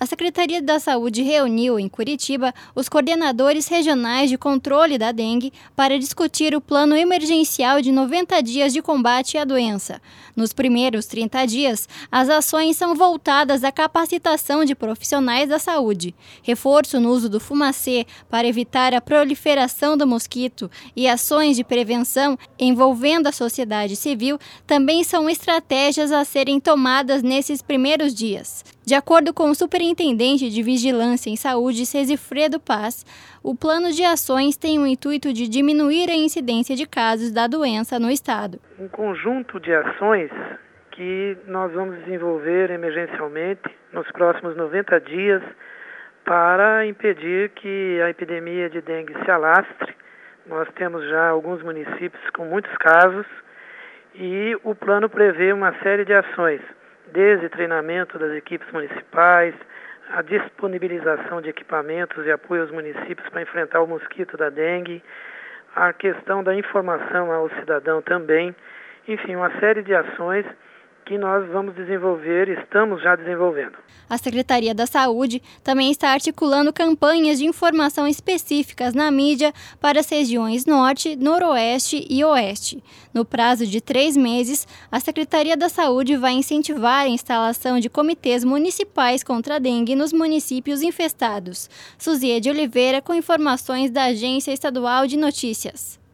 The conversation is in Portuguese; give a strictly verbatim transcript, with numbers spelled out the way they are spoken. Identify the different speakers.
Speaker 1: A Secretaria da Saúde reuniu, em Curitiba, os coordenadores regionais de controle da dengue para discutir o plano emergencial de noventa dias de combate à doença. Nos primeiros trinta dias, as ações são voltadas à capacitação de profissionais da saúde, reforço no uso do fumacê para evitar a proliferação do mosquito e ações de prevenção envolvendo a sociedade civil também são estratégias a serem tomadas nesses primeiros dias. De acordo com o Superintendente de Vigilância em Saúde, Cesifredo Paz, o plano de ações tem o intuito de diminuir a incidência de casos da doença no estado.
Speaker 2: Um conjunto de ações que nós vamos desenvolver emergencialmente nos próximos noventa dias para impedir que a epidemia de dengue se alastre. Nós temos já alguns municípios com muitos casos e o plano prevê uma série de ações, desde treinamento das equipes municipais, a disponibilização de equipamentos e apoio aos municípios para enfrentar o mosquito da dengue, a questão da informação ao cidadão também, enfim, uma série de ações que nós vamos desenvolver e estamos já desenvolvendo.
Speaker 1: A Secretaria da Saúde também está articulando campanhas de informação específicas na mídia para as regiões Norte, Noroeste e Oeste. No prazo de três meses, a Secretaria da Saúde vai incentivar a instalação de comitês municipais contra a dengue nos municípios infestados. Suzia de Oliveira com informações da Agência Estadual de Notícias.